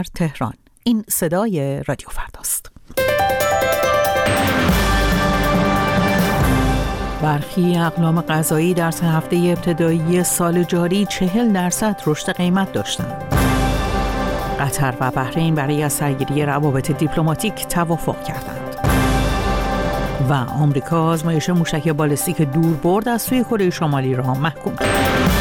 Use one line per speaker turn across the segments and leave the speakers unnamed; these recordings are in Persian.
تهران. این صدای رادیو فرداست. برخی اقلام غذایی در 3 هفته ابتدایی سال جاری 40% رشد قیمت داشتند. قطر و بحرین برای از سرگیری روابط دیپلماتیک توافق کردند. و آمریکا آزمایش موشک بالستیک دوربرد از سوی کره شمالی را محکوم کرد.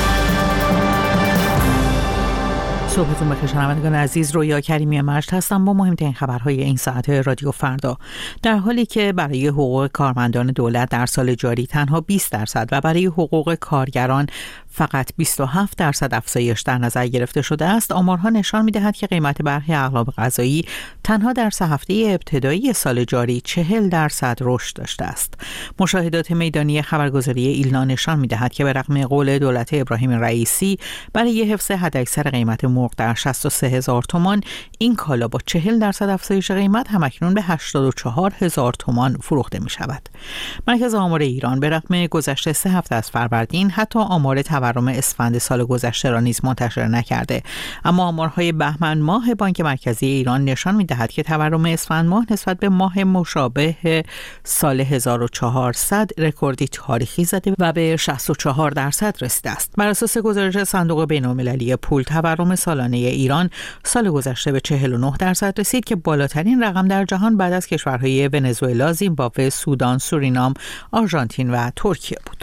صبحتون بخیر شنوندگان عزیز، رویا کریمی مجد هستم با مهمترین خبرهای این ساعت رادیو فردا. در حالی که برای حقوق کارمندان دولت در سال جاری تنها 20% و برای حقوق کارگران فقط 27% افزایش در نظر گرفته شده است، آمارها نشان می‌دهد که قیمت برخی اقلام غذایی تنها در 3 هفته ابتدایی سال جاری 40% رشد داشته است. مشاهدات میدانی خبرگزاری ایلنا نشان می‌دهد که به رغم قول دولت ابراهیم رئیسی برای حفظ حداکثر قیمت مرغ در 63000 تومان، این کالا با 40% افزایش قیمت همکنون به 84000 تومان فروخته می‌شود. مرکز آمار ایران به رغم گذشت 3 هفته از فروردین حتی آمار تورم اسفند سال گذشته را نیز منتشر نکرده، اما آمارهای بهمن ماه بانک مرکزی ایران نشان می‌دهد که تورم اسفند ماه نسبت به ماه مشابه سال 1400 رکوردی تاریخی زده و به 64% رسیده است. بر اساس گزارش صندوق بین‌المللی پول، تورم سالانه ایران سال گذشته به 49% رسید که بالاترین رقم در جهان بعد از کشورهای ونزوئلا، زیمبابوه، سودان، سورینام، آرژانتین و ترکیه بود.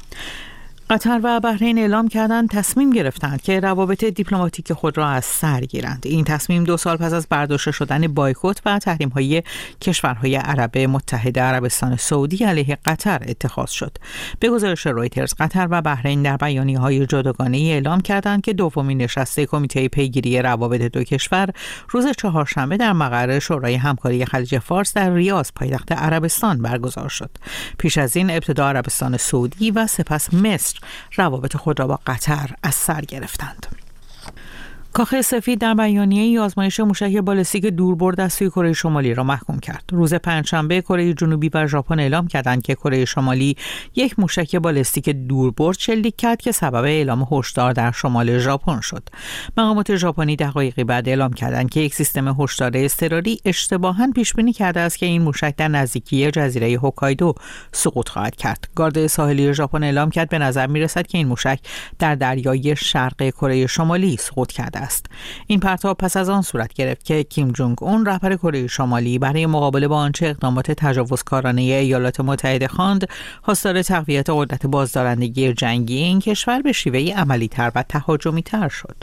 قطر و بحرین اعلام کردند تصمیم گرفتند که روابط دیپلماتیک خود را از سر گیرند. این تصمیم 2 سال پس از برداشته شدن بایکوت و تحریم‌های کشورهای عرب متحد عربستان سعودی علیه قطر اتخاذ شد. به گزارش رویترز، قطر و بحرین در بیانیه‌های جداگانه‌ای اعلام کردند که دومین نشست کمیته پیگیری روابط دو کشور روز چهارشنبه در مقر شورای همکاری خلیج فارس در ریاض، پایتخت عربستان برگزار شد. پیش از این ابتدا عربستان سعودی و سپس مصر روابط خود را با قطر از سر گرفتند. کاخ سفید در بیانیه‌ای آزمایش موشک بالستیک دوربرد از سوی کره شمالی را محکوم کرد. روز پنجشنبه کره جنوبی و ژاپن اعلام کردند که کره شمالی یک موشک بالستیک دوربرد شلیک کرد که سبب اعلام هشدار در شمال ژاپن شد. مقامات ژاپنی دقایقی بعد اعلام کردند که یک سیستم هشدار اضطراری اشتباهاً پیش بینی کرده است که این موشک در نزدیکی جزیره هوکایدو سقوط خواهد کرد. گارد ساحلی ژاپن اعلام کرد به نظر می‌رسد که این موشک در دریای شرق کره شمالی سقوط کرده است. این پرتاب پس از آن صورت گرفت که کیم جونگ اون، رهبر کره شمالی، برای مقابله با آنچه اقدامات تجاوزکارانه ایالات متحده خواند، خواستار تقویت قدرت بازدارندگی جنگی این کشور به شیوهی عملی‌تر و تهاجمی‌تر شد.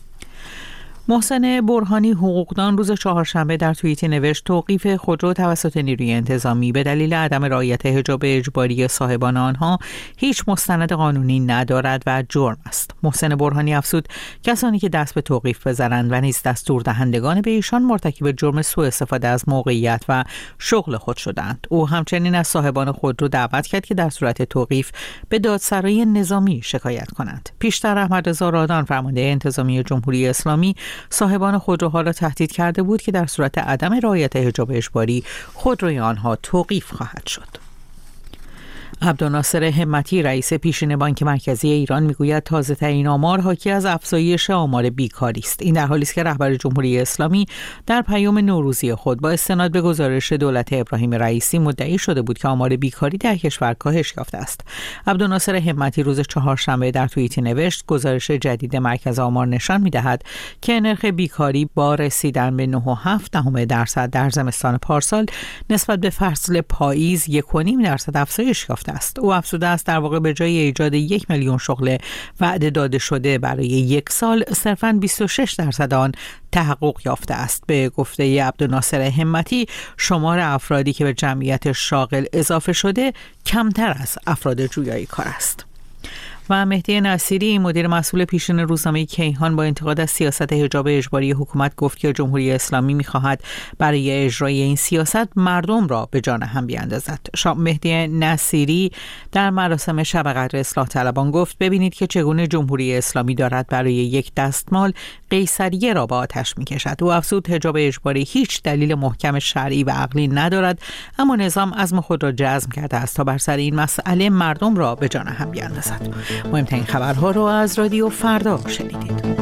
محسن برهانی حقوقدان روز چهارشنبه در توییتی نوشت توقیف خودرو توسط نیروی انتظامی به دلیل عدم رعایت حجاب اجباری صاحبان آنها هیچ مستند قانونی ندارد و جرم است. محسن برهانی افزود کسانی که دست به توقیف بزنند و نیز دستور دهندگان به ایشان مرتکب جرم سوء استفاده از موقعیت و شغل خود شدند. او همچنین از صاحبان خودرو دعوت کرد که در صورت توقیف به دادسرای نظامی شکایت کنند. پیشتر احمدرضا رادان، فرمانده انتظامی جمهوری اسلامی، صاحبان خودروها را تهدید کرده بود که در صورت عدم رعایت حجاب اجباری خودروی آنها توقیف خواهد شد. عبدالناصر همتی، رئیس پیشین بانک مرکزی ایران، میگوید تازه‌ترین آمار حاکی از افزایش آمار بیکاری است. این در حالی است که رهبر جمهوری اسلامی در پیام نوروزی خود با استناد به گزارش دولت ابراهیم رئیسی مدعی شده بود که آمار بیکاری در کشور کاهش یافته است. عبدالناصر همتی روز چهارشنبه در توییتی نوشت گزارش جدید مرکز آمار نشان می‌دهد که نرخ بیکاری با رسیدن به 9.7% در زمستان پارسال نسبت به فصل پاییز 1.5% افزایش یافته است. او افزوده است در واقع به جای ایجاد 1 میلیون شغل وعده داده شده برای 1 سال، صرفاً 26% آن تحقق یافته است. به گفته عبدالناصر همتی، شمار افرادی که به جمعیت شاغل اضافه شده کمتر از افراد جویای کار است. و مهدی نصیری، مدیر مسئول پیشین روزنامه کیهان، با انتقاد از سیاست حجاب اجباری حکومت گفت که جمهوری اسلامی می‌خواهد برای اجرای این سیاست مردم را به جان هم بیاندازد. مهدی نصیری در مراسم شب قدر اصلاح طلبان گفت ببینید که چگونه جمهوری اسلامی دارد برای یک دستمال قیصریه را به آتش می‌کشد. او افزود حجاب اجباری هیچ دلیل محکم شرعی و عقلی ندارد، اما نظام عزم خود را جزم کرده است تا بر سر این مسئله مردم را به جان هم بیاندازد. مهمترین خبرها رو از رادیو فردا شنیدید.